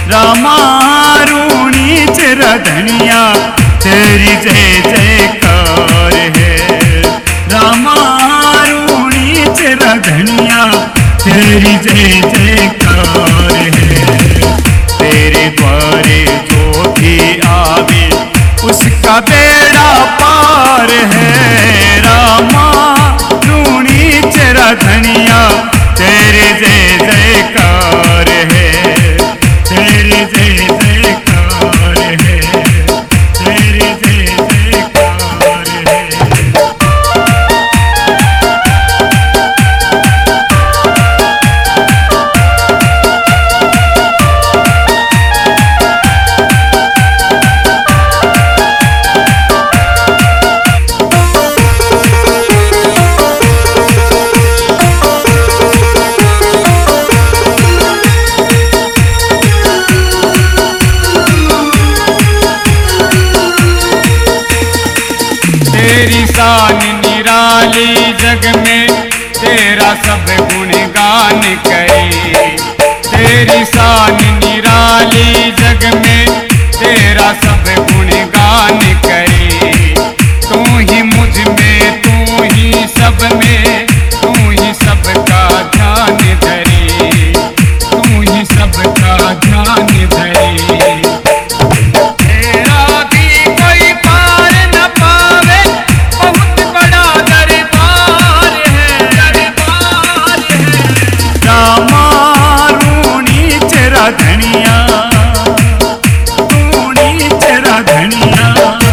रामा रूणी चिरधनिया तेरी जय जयकार है। रामा रूणी चिरधनिया तेरी जय जयकार है। तेरे द्वारे जो भी आवे उसका बेड़ा पार है। रामा रूणी चिरधनिया तेरे जय जयकार है। तेरे जय जयकार है। तेरे जय जयकार है। तेरी शान निराली जग में तेरा सब गुणगान करे। तेरी शान निराली जग में तेरा सब गुणगान करे। तू ही मुझ में तू ही सब में तू ही सबका ध्यान धरे। तू ही सबका ध्यान धरे। धनिया रूणी चिरधनिया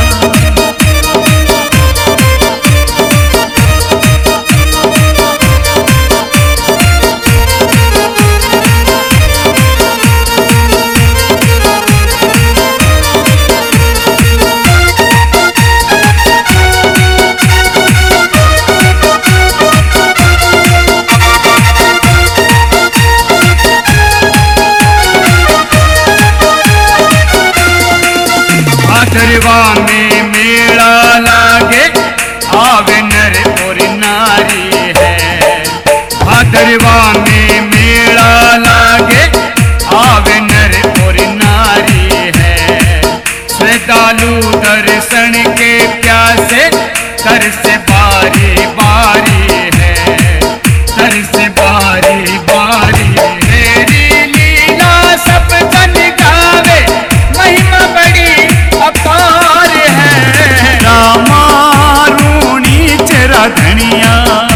भादरवा में मेला लागे आवे नर और नारी है। भादरवा में मेला लागे आवे नर और नारी है। श्रद्धालु दर्शन के प्यासे कर से बारी बारी है। कर से बारी बारी तेरी लीला सब जन गावे महिमा बड़ी अपार है। रामा रूणी चिरधनिया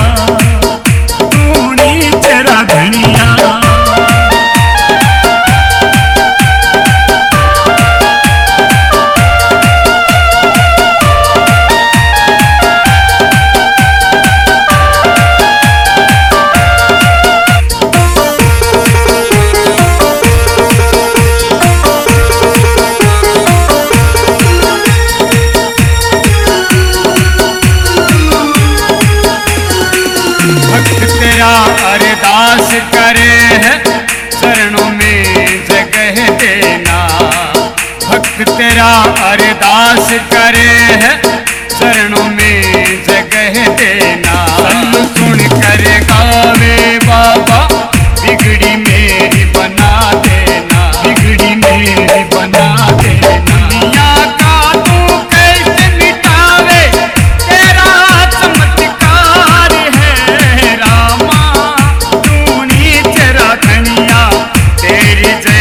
रूणी चिरधनिया भक्त तेरा अरदास करे है चरणों में जगह देना। भक्त तेरा अरदास करे है चरणों में जगह देना। सुन कर गावे बाबा बिगड़ी मेरी बना देना। बिगड़ी मेरी बना देना। दुनिया का तू कष्ट मिटावे तेरा चमत्कार है। रामा रूणी चिरधनिया तेरी